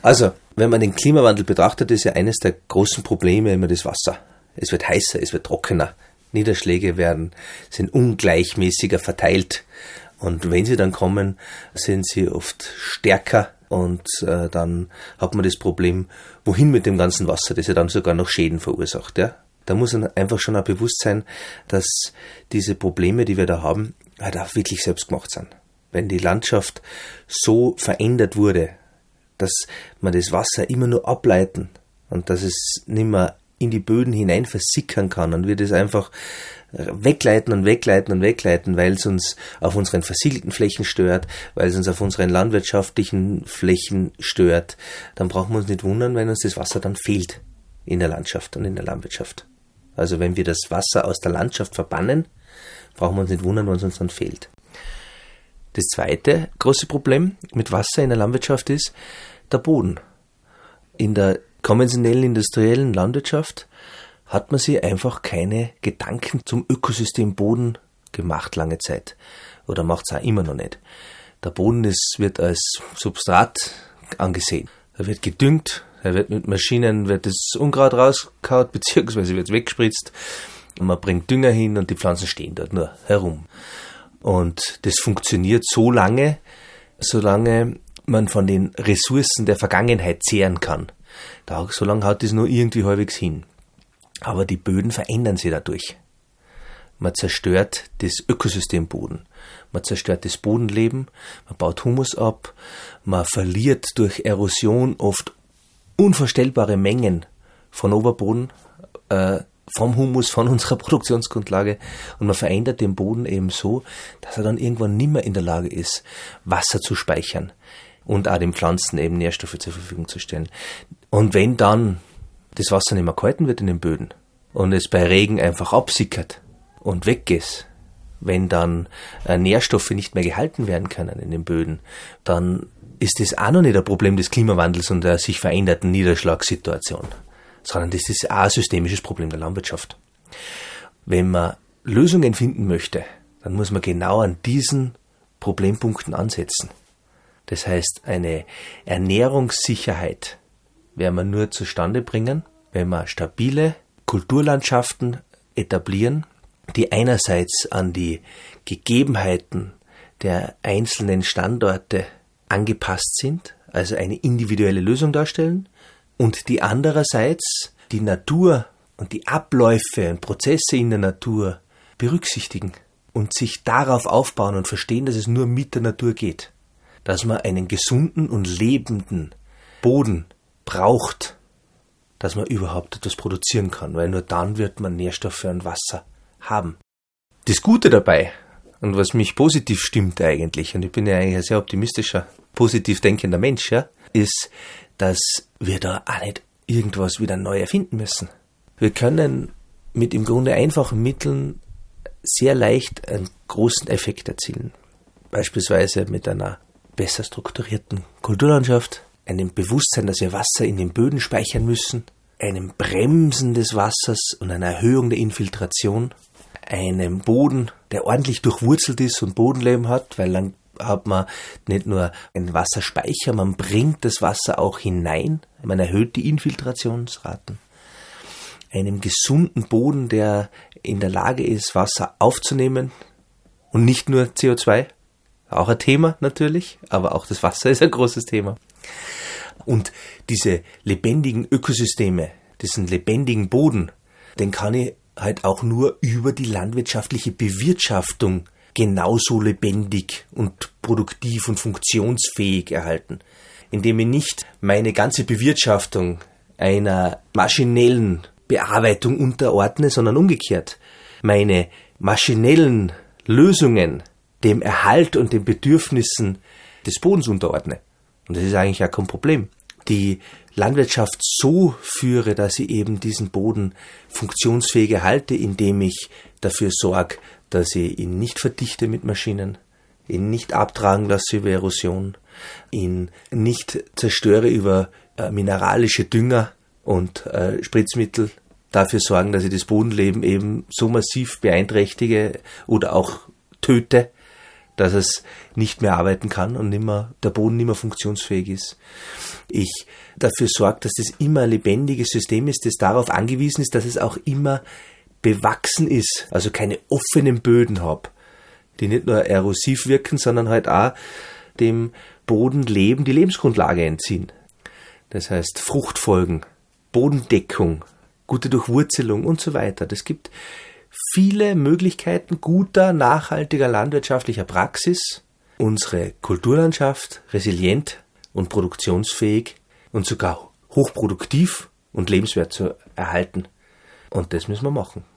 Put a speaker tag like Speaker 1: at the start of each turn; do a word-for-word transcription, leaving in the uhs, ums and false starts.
Speaker 1: Also, wenn man den Klimawandel betrachtet, ist ja eines der großen Probleme immer das Wasser. Es wird heißer, es wird trockener. Niederschläge werden, sind ungleichmäßiger verteilt. Und wenn sie dann kommen, sind sie oft stärker. Und äh, dann hat man das Problem, wohin mit dem ganzen Wasser, das ja dann sogar noch Schäden verursacht. Ja? Da muss man einfach schon auch bewusst sein, dass diese Probleme, die wir da haben, halt auch wirklich selbst gemacht sind. Wenn die Landschaft so verändert wurde, dass man das Wasser immer nur ableiten und dass es nicht mehr in die Böden hinein versickern kann und wir das einfach wegleiten und wegleiten und wegleiten, weil es uns auf unseren versiegelten Flächen stört, weil es uns auf unseren landwirtschaftlichen Flächen stört, dann brauchen wir uns nicht wundern, wenn uns das Wasser dann fehlt in der Landschaft und in der Landwirtschaft. Also wenn wir das Wasser aus der Landschaft verbannen, brauchen wir uns nicht wundern, wenn es uns dann fehlt. Das zweite große Problem mit Wasser in der Landwirtschaft ist der Boden. In der konventionellen industriellen Landwirtschaft hat man sich einfach keine Gedanken zum Ökosystem Boden gemacht lange Zeit. Oder macht es auch immer noch nicht. Der Boden ist, wird als Substrat angesehen. Er wird gedüngt, er wird mit Maschinen, wird das Unkraut rausgehauen, beziehungsweise wird es weggespritzt. Und man bringt Dünger hin und die Pflanzen stehen dort nur herum. Und das funktioniert so lange, solange man von den Ressourcen der Vergangenheit zehren kann. Da, so lange haut das nur irgendwie halbwegs hin. Aber die Böden verändern sich dadurch. Man zerstört das Ökosystem Boden. Man zerstört das Bodenleben, man baut Humus ab, man verliert durch Erosion oft unvorstellbare Mengen von Oberboden, äh, vom Humus, von unserer Produktionsgrundlage und man verändert den Boden eben so, dass er dann irgendwann nicht mehr in der Lage ist, Wasser zu speichern und auch den Pflanzen eben Nährstoffe zur Verfügung zu stellen. Und wenn dann das Wasser nicht mehr gehalten wird in den Böden und es bei Regen einfach absickert und weg ist, wenn dann äh, Nährstoffe nicht mehr gehalten werden können in den Böden, dann ist das auch noch nicht ein Problem des Klimawandels und der sich veränderten Niederschlagssituation, sondern das ist auch ein systemisches Problem der Landwirtschaft. Wenn man Lösungen finden möchte, dann muss man genau an diesen Problempunkten ansetzen. Das heißt, eine Ernährungssicherheit werden wir nur zustande bringen, wenn wir stabile Kulturlandschaften etablieren, die einerseits an die Gegebenheiten der einzelnen Standorte angepasst sind, also eine individuelle Lösung darstellen, und die andererseits die Natur und die Abläufe und Prozesse in der Natur berücksichtigen und sich darauf aufbauen und verstehen, dass es nur mit der Natur geht. Dass man einen gesunden und lebenden Boden braucht, dass man überhaupt etwas produzieren kann, weil nur dann wird man Nährstoffe und Wasser haben. Das Gute dabei, und was mich positiv stimmt eigentlich, und ich bin ja eigentlich ein sehr optimistischer, positiv denkender Mensch, ja, ist, dass wir da auch nicht irgendwas wieder neu erfinden müssen. Wir können mit im Grunde einfachen Mitteln sehr leicht einen großen Effekt erzielen. Beispielsweise mit einer besser strukturierten Kulturlandschaft, einem Bewusstsein, dass wir Wasser in den Böden speichern müssen, einem Bremsen des Wassers und einer Erhöhung der Infiltration, einem Boden, der ordentlich durchwurzelt ist und Bodenleben hat, weil dann hat man nicht nur einen Wasserspeicher, man bringt das Wasser auch hinein, man erhöht die Infiltrationsraten. Einem gesunden Boden, der in der Lage ist, Wasser aufzunehmen und nicht nur C O zwei, auch ein Thema natürlich, aber auch das Wasser ist ein großes Thema. Und diese lebendigen Ökosysteme, diesen lebendigen Boden, den kann ich halt auch nur über die landwirtschaftliche Bewirtschaftung genauso lebendig und produktiv und funktionsfähig erhalten. Indem ich nicht meine ganze Bewirtschaftung einer maschinellen Bearbeitung unterordne, sondern umgekehrt meine maschinellen Lösungen dem Erhalt und den Bedürfnissen des Bodens unterordne. Und das ist eigentlich auch kein Problem. Die Landwirtschaft so führe, dass ich eben diesen Boden funktionsfähig erhalte, indem ich dafür sorge, dass ich ihn nicht verdichte mit Maschinen, ihn nicht abtragen lasse über Erosion, ihn nicht zerstöre über äh, mineralische Dünger und äh, Spritzmittel, dafür sorgen, dass ich das Bodenleben eben so massiv beeinträchtige oder auch töte, dass es nicht mehr arbeiten kann und nicht mehr, der Boden nicht mehr funktionsfähig ist. Ich dafür sorge, dass das immer ein lebendiges System ist, das darauf angewiesen ist, dass es auch immer bewachsen ist, also keine offenen Böden habe, die nicht nur erosiv wirken, sondern halt auch dem Bodenleben die Lebensgrundlage entziehen. Das heißt Fruchtfolgen, Bodendeckung, gute Durchwurzelung und so weiter. Das gibt viele Möglichkeiten guter, nachhaltiger landwirtschaftlicher Praxis, unsere Kulturlandschaft resilient und produktionsfähig und sogar hochproduktiv und lebenswert zu erhalten. Und das müssen wir machen.